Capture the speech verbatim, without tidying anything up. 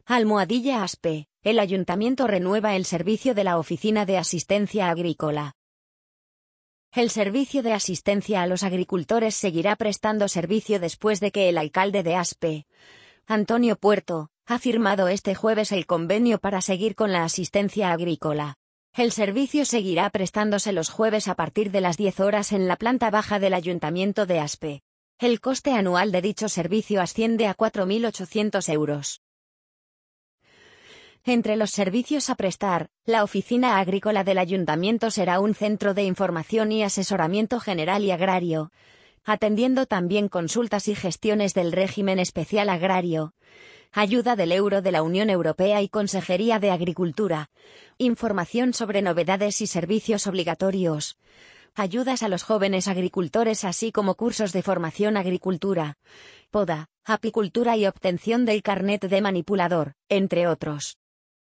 Almohadilla Aspe, el Ayuntamiento renueva el servicio de la Oficina de Asistencia Agrícola. El servicio de asistencia a los agricultores seguirá prestando servicio después de que el alcalde de Aspe, Antonio Puerto, ha firmado este jueves el convenio para seguir con la asistencia agrícola. El servicio seguirá prestándose los jueves a partir de las diez horas en la planta baja del Ayuntamiento de Aspe. El coste anual de dicho servicio asciende a cuatro mil ochocientos euros. Entre los servicios a prestar, la Oficina Agrícola del Ayuntamiento será un centro de información y asesoramiento general y agrario, atendiendo también consultas y gestiones del régimen especial agrario, ayuda del euro de la Unión Europea y Consejería de Agricultura, información sobre novedades y servicios obligatorios, ayudas a los jóvenes agricultores así como cursos de formación agricultura, poda, apicultura y obtención del carnet de manipulador, entre otros.